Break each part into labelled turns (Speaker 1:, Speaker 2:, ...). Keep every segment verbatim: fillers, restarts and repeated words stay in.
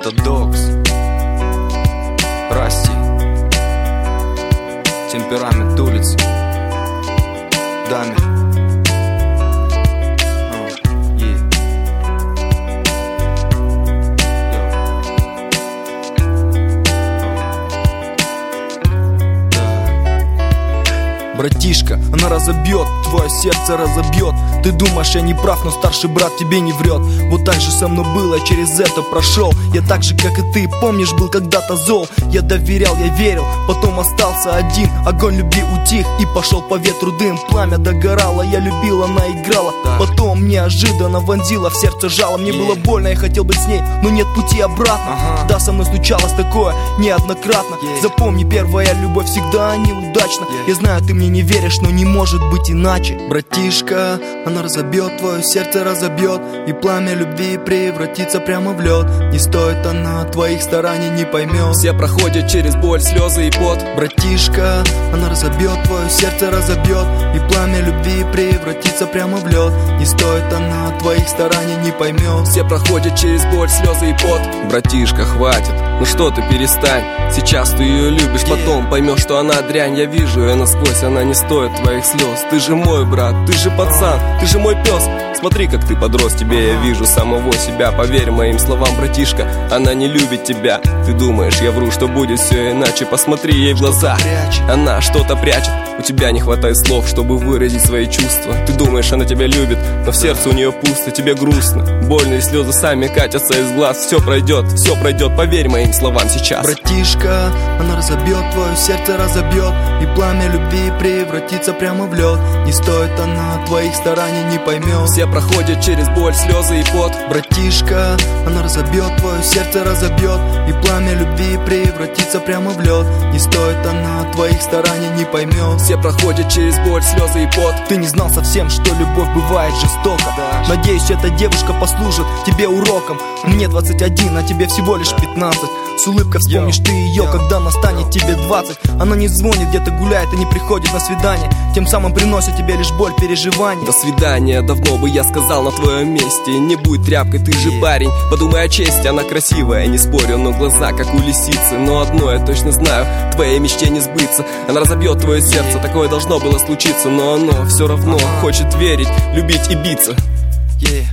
Speaker 1: Ортодокс, Расти, Темперамент улиц, Дамир.
Speaker 2: Братишка, она разобьет, твое сердце разобьет. Ты думаешь, я не прав, но старший брат тебе не врет. Вот так же со мной было, я через это прошел. Я так же, как и ты, помнишь, был когда-то зол. Я доверял, я верил, потом остался один. Огонь любви утих и пошел по ветру дым. Пламя догорало, я любил, она играла. Потом неожиданно вонзила в сердце жало. Мне было больно, я хотел быть с ней, но нет пути обратно. ага. Да, со мной случалось такое неоднократно. Запомни, первая любовь всегда неудачна. Я знаю, ты мне не веришь, но не может быть иначе. Братишка, она разобьет, твое сердце разобьет, и пламя любви превратится прямо в лед. Не стоит она твоих стараний, не поймет.
Speaker 3: Все проходят через боль, слезы и пот.
Speaker 2: Братишка, она разобьет, твое сердце разобьет, и пламя любви превратится прямо в лед. Не стоит она твоих стараний, не поймет.
Speaker 3: Все проходят через боль, слезы и пот. Братишка, хватит, ну что ты, перестань. Сейчас ты ее любишь, потом поймешь, что она дрянь. Я вижу ее насквозь, она не стоит твоих слез. Ты же мой брат, ты же пацан, ты же мой пес. Смотри, как ты подрос, тебе я вижу самого себя. Поверь моим словам, братишка, она не любит тебя. Ты думаешь, я вру, что будет все иначе. Посмотри ей в глаза, она что-то прячет. У тебя не хватает слов, чтобы выразить свои чувства. Ты думаешь, она тебя любит, но в сердце у нее пусто. Тебе грустно, больно, и слезы сами катятся из глаз. Все пройдет, все пройдет, поверь моим словам сейчас.
Speaker 2: Братишка, она разобьет, твое сердце разобьет, и пламя любви превратится прямо в лед. Не стоит она твоих стараний, не поймет.
Speaker 3: Все проходят через боль, слезы и пот.
Speaker 2: Братишка, она разобьет, твое сердце разобьет, и пламя любви превратится прямо в лед. Не стоит она твоих стараний, не поймет.
Speaker 3: Все проходят через боль, слезы и пот.
Speaker 2: Ты не знал совсем, что любовь бывает жестоко. Надеюсь, эта девушка послужит тебе уроком. Мне двадцать один, а тебе всего лишь пятнадцать. С улыбкой вспомнишь ты ее, когда настанет тебе двадцать. Она не звонит, где-то гуляет и не приходит на свидание, тем самым приносит тебе лишь боль, переживания.
Speaker 3: До свидания, давно бы я сказал на твоем месте. Не будь тряпкой, ты же парень, подумай о чести. Она красивая, не спорю, но глаза как у лисицы. Но одно я точно знаю, твоей мечте не сбыться. Она разобьет твое сердце, такое должно было случиться. Но оно все равно хочет верить, любить и биться.
Speaker 2: Yeah.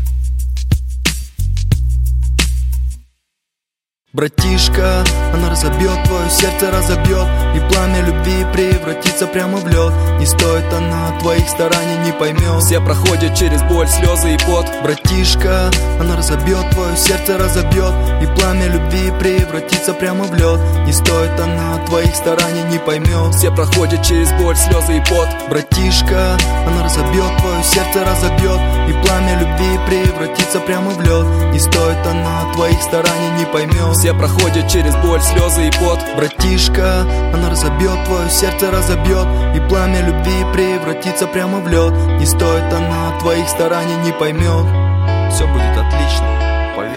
Speaker 2: Братишка, она разобьет, твое сердце разобьет, и пламя любви превратится прямо в лед. Не стоит она твоих стараний, не поймет.
Speaker 3: Все проходят через боль, слезы и пот.
Speaker 2: Братишка, она разобьет, твое сердце разобьет, и пламя любви превратится прямо в лед. Не стоит она твоих стараний, не поймет.
Speaker 3: Все проходят через боль, слезы и пот.
Speaker 2: Братишка, она разобьет, твое сердце разобьет, и пламя любви превратится прямо в лед. Не стоит она твоих стараний, не поймет.
Speaker 3: Все проходят через боль, слезы и пот.
Speaker 2: Братишка, она разобьет, твое сердце разобьет, и пламя любви превратится прямо в лед. Не стоит она твоих стараний, не поймет. Все будет отлично.